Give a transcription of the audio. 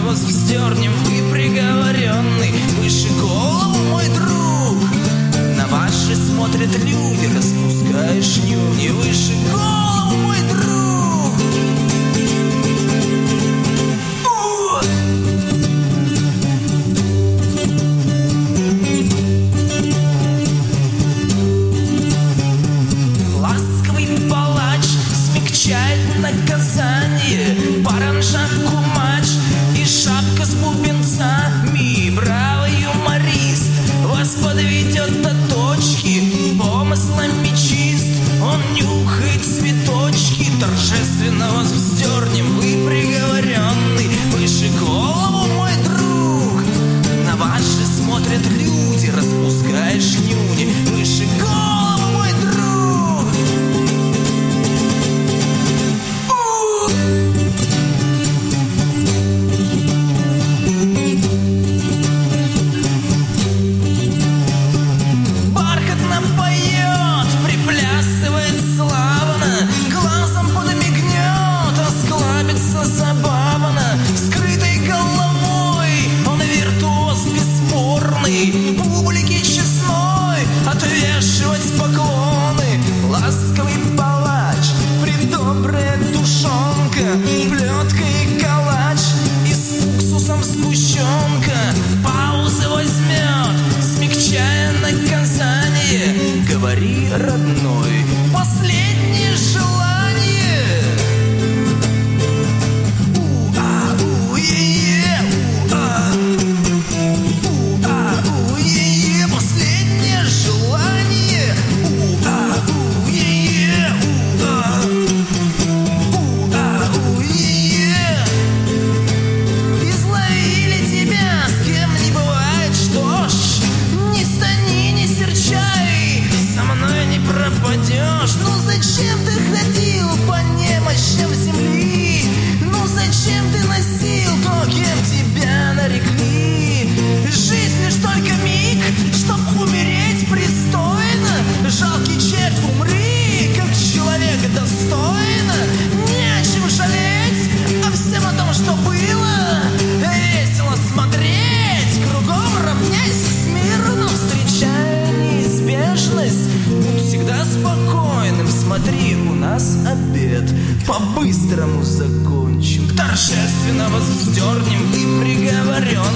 вас вздернем, вы приговоренный. Выше голову, мой друг. На ваши смотрят люди, распускаешь нюни. Выше голову, мой друг. Наказание, паранжа, кумач и шапка с бубенцами. Бравый юморист вас подведет до точки, помыслами чист, он нюхает цветочки. Торжественно вас вздернем, вы приговоренный. Выше голову, мой друг. На ваши смотрят люди, распускаешь нюни. Выше голову, мой друг. Публике честной отвешивать поклоны. Ласковый палач, предобрая душонка, плетка и калач, и с уксусом сгущенка. Паузы возьмет, смягчая наказание. Говори, родной, последнее желание. Ну зачем ты ходил по немощам земли? Ну зачем ты носил то, кем тебя нарекли? Жизнь лишь только миг, чтоб умереть пристойно. Жалкий червь, умри, как человек достойно. Не о чем жалеть, а всем о том, что было. Весело смотреть, кругом равняйся с миром, встречая неизбежность. Будь всегда спокойным, смотри, у нас обед, по-быстрому закончим. Торжественно вас вздернем, и приговорен.